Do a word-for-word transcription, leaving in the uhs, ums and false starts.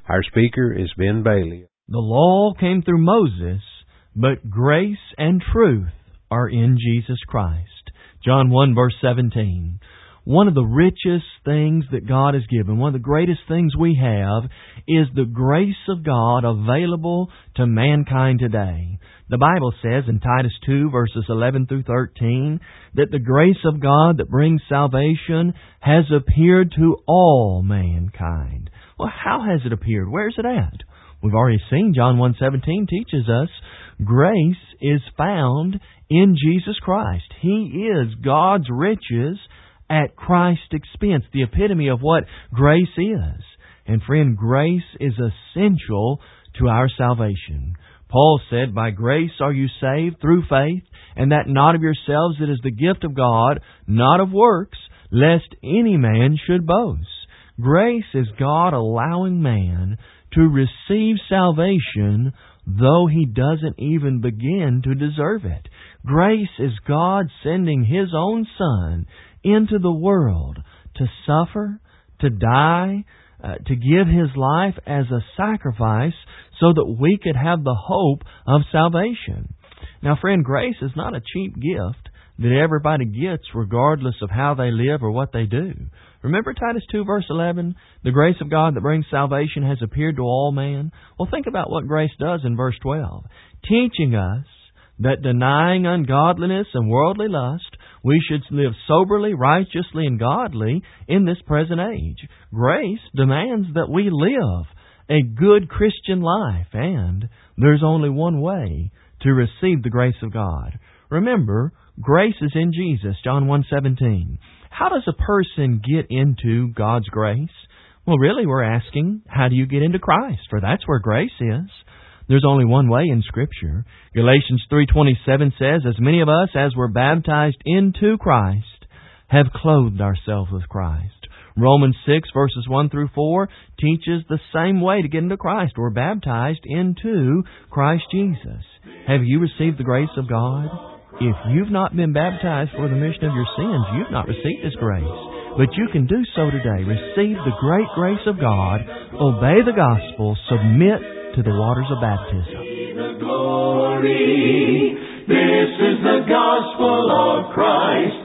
Our speaker is Ben Bailey. The law came through Moses, but grace and truth are in Jesus Christ. John one, verse seventeen. One of the richest things that God has given, one of the greatest things we have, is the grace of God available to mankind today. The Bible says in Titus two, verses eleven through thirteen, that the grace of God that brings salvation has appeared to all mankind. Well, how has it appeared? Where's it at? We've already seen John one seventeen teaches us grace is found in Jesus Christ. He is God's riches at Christ's expense, the epitome of what grace is. And friend, grace is essential to our salvation. Paul said, by grace are you saved through faith, and that not of yourselves, it is the gift of God, not of works, lest any man should boast. Grace is God allowing man to receive salvation, though he doesn't even begin to deserve it. Grace is God sending His own Son into the world to suffer, to die, uh, to give His life as a sacrifice so that we could have the hope of salvation. Now, friend, grace is not a cheap gift that everybody gets regardless of how they live or what they do. Remember Titus two, verse eleven? The grace of God that brings salvation has appeared to all men. Well, think about what grace does in verse twelve. Teaching us that denying ungodliness and worldly lust, we should live soberly, righteously, and godly in this present age. Grace demands that we live a good Christian life, and there's only one way to receive the grace of God. Remember, grace is in Jesus, John one seventeen. How does a person get into God's grace? Well, really, we're asking, how do you get into Christ? For that's where grace is. There's only one way in Scripture. Galatians three twenty-seven says, as many of us as were baptized into Christ have clothed ourselves with Christ. Romans six, verses one through four teaches the same way to get into Christ. We're baptized into Christ Jesus. Have you received the grace of God? If you've not been baptized for the remission of your sins, you've not received His grace. But you can do so today. Receive the great grace of God, obey the gospel, submit to the waters of baptism. The glory. This is the gospel of Christ.